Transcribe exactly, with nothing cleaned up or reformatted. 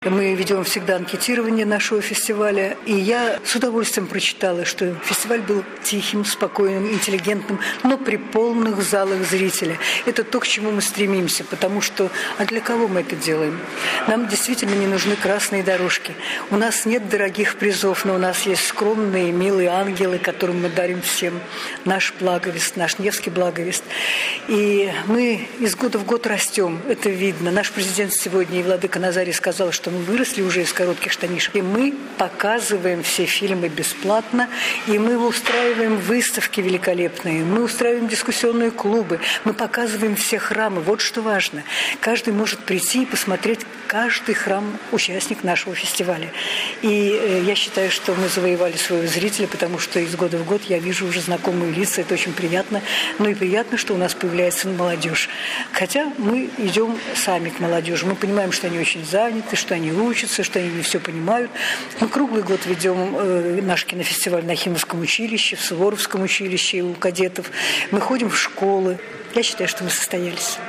Мы ведем всегда анкетирование нашего фестиваля. И я с удовольствием прочитала, что фестиваль был тихим, спокойным, интеллигентным, но при полных залах зрителя. Это то, к чему мы стремимся, потому что... А для кого мы это делаем? Нам действительно не нужны красные дорожки. У нас нет дорогих призов, но у нас есть скромные, милые ангелы, которым мы дарим всем наш благовест, наш Невский благовест. И мы из года в год растем, это видно. Наш президент сегодня и владыка Назарий сказал, что мы выросли уже из коротких штанишек. И мы показываем все фильмы бесплатно, и мы устраиваем выставки великолепные, мы устраиваем дискуссионные клубы, мы показываем все храмы. Вот что важно. Каждый может прийти и посмотреть каждый храм участник нашего фестиваля. И я считаю, что мы завоевали своего зрителя, потому что из года в год я вижу уже знакомые лица, это очень приятно. Ну и приятно, что у нас появляется молодежь. Хотя мы идем сами к молодежи. Мы понимаем, что они очень заняты, что они учатся, что они не все понимают. Мы круглый год ведем э, наш кинофестиваль на Химовском училище, в Суворовском училище у кадетов. Мы ходим в школы. Я считаю, что мы состоялись.